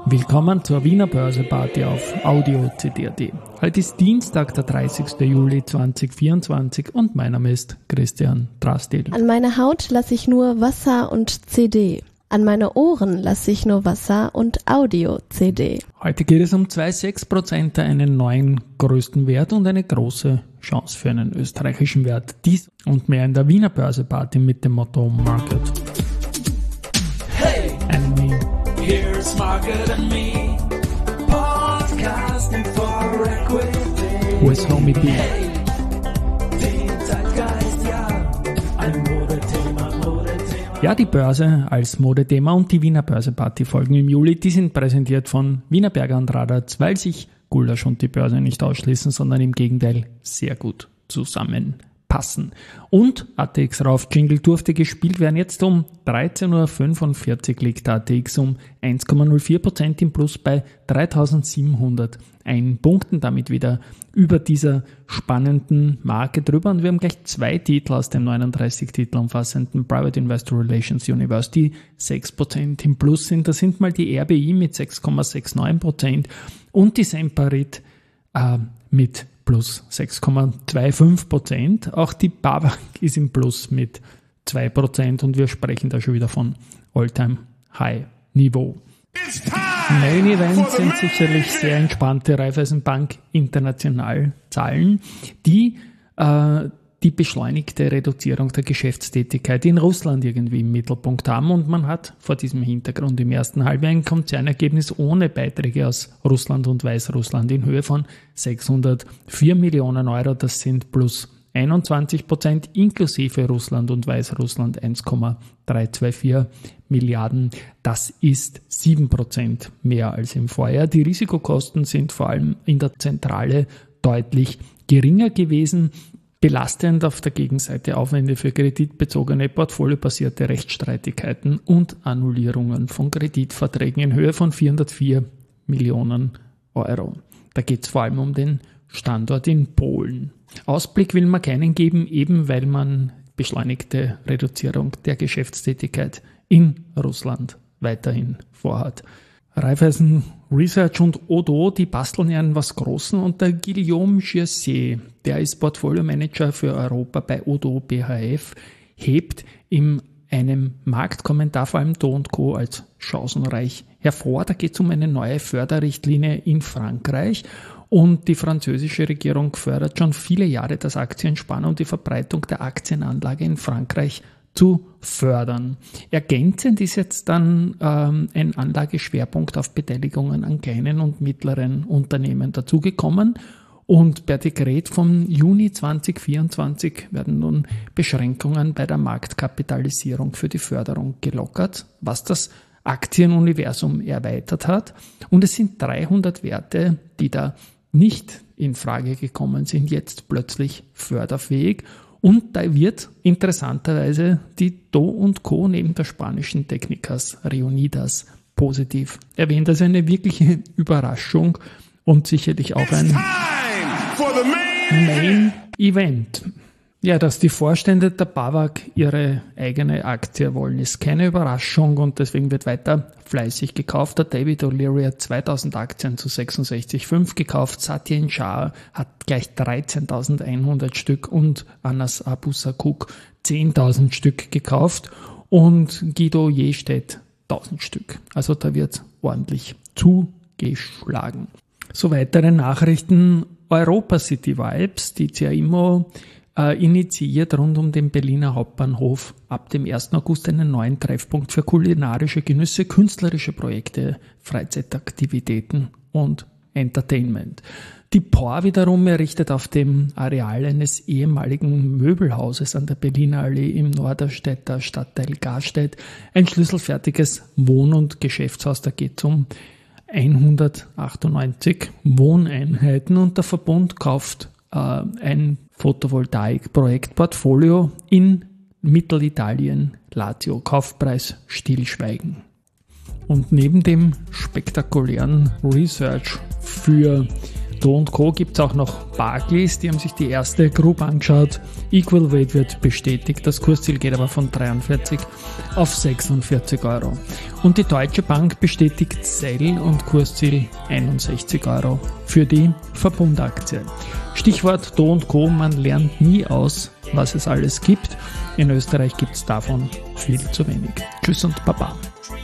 Willkommen zur Wiener Börseparty auf Audio CD.at. Heute ist Dienstag, der 30. Juli 2024 und mein Name ist Christian Drastil. An meine Haut lasse ich nur Wasser und CD. An meine Ohren lasse ich nur Wasser und Audio-CD. Heute geht es um 2,6%, einen neuen größten Wert und eine große Chance für einen österreichischen Wert. Dies und mehr in der Wiener Börseparty mit dem Motto Market. Hey, And me. here's Market and Me, podcasting for Equity. With Homie B. Hey, den Zeitgeist, ja, ein Modethema. Ja, die Börse als Modethema und die Wiener Börseparty folgen im Juli. Die sind präsentiert von Wienerberger und Radatz, weil sich Gulasch und die Börse nicht ausschließen, sondern im Gegenteil sehr gut zusammenpassen. Und ATX rauf Jingle durfte gespielt werden. Jetzt um 13.45 Uhr liegt ATX um 1,04% im Plus bei 3.701 Punkten, damit wieder über dieser spannenden Marke drüber. Und wir haben gleich zwei Titel aus dem 39 Titel umfassenden Private Investor Relations Universe, die 6% im Plus sind. Das sind mal die RBI mit 6,69% und die Semperit mit plus 6,25%. Auch die BAWAG ist im Plus mit 2% und wir sprechen da schon wieder von All-Time-High-Niveau. Main Event sind sicherlich sehr entspannte Raiffeisenbank International Zahlen, die die beschleunigte Reduzierung der Geschäftstätigkeit in Russland irgendwie im Mittelpunkt haben, und man hat vor diesem Hintergrund im ersten Halbjahr ein Konzernergebnis ohne Beiträge aus Russland und Weißrussland in Höhe von 604 Millionen Euro. Das sind plus 21%, inklusive Russland und Weißrussland 1,324 Milliarden. Das ist 7% mehr als im Vorjahr. Die Risikokosten sind vor allem in der Zentrale deutlich geringer gewesen. Belastend auf der Gegenseite Aufwände für kreditbezogene portfoliobasierte Rechtsstreitigkeiten und Annullierungen von Kreditverträgen in Höhe von 404 Millionen Euro. Da geht es vor allem um den Standort in Polen. Ausblick will man keinen geben, eben weil man beschleunigte Reduzierung der Geschäftstätigkeit in Russland weiterhin vorhat. Raiffeisen Research und Odo, die basteln ja an was Großen, und der Guillaume Girsier, der ist Portfolio-Manager für Europa bei Odo BHF, hebt in einem Marktkommentar vor allem Do & Co. als chancenreich hervor. Da geht es um eine neue Förderrichtlinie in Frankreich, und die französische Regierung fördert schon viele Jahre das Aktiensparen und die Verbreitung der Aktienanlage in Frankreich zu fördern. Ergänzend ist jetzt dann ein Anlageschwerpunkt auf Beteiligungen an kleinen und mittleren Unternehmen dazugekommen, und per Dekret vom Juni 2024 werden nun Beschränkungen bei der Marktkapitalisierung für die Förderung gelockert, was das Aktienuniversum erweitert hat, und es sind 300 Werte, die da nicht in Frage gekommen sind, jetzt plötzlich förderfähig. Und da wird interessanterweise die Do & Co. neben der spanischen Technicas Reunidas positiv erwähnt. Also eine wirkliche Überraschung und sicherlich auch ein Main Event. Ja, dass die Vorstände der BAWAG ihre eigene Aktie wollen, ist keine Überraschung, und deswegen wird weiter fleißig gekauft. Der David O'Leary hat 2000 Aktien zu 66,5 gekauft, Satyen Shah hat gleich 13.100 Stück und Anas Abusakuk 10.000 Stück gekauft und Guido Jestedt 1000 Stück. Also da wird ordentlich zugeschlagen. So, weitere Nachrichten. Europa City Vibes, die CAIMO initiiert rund um den Berliner Hauptbahnhof ab dem 1. August einen neuen Treffpunkt für kulinarische Genüsse, künstlerische Projekte, Freizeitaktivitäten und Entertainment. Die POR wiederum errichtet auf dem Areal eines ehemaligen Möbelhauses an der Berliner Allee im Norderstädter Stadtteil Garstedt ein schlüsselfertiges Wohn- und Geschäftshaus. Da geht es um 198 Wohneinheiten, und der Verbund kauft ein Photovoltaik-Projektportfolio in Mittelitalien, Lazio, Kaufpreis stillschweigen. Und neben dem spektakulären Research für Do & Co. gibt es auch noch Barclays, die haben sich die erste Group angeschaut. Equal Weight wird bestätigt, das Kursziel geht aber von 43 auf 46 Euro. Und die Deutsche Bank bestätigt Sell und Kursziel 61 Euro für die Verbundaktie. Stichwort Do & Co. Man lernt nie aus, was es alles gibt. In Österreich gibt es davon viel zu wenig. Tschüss und Baba.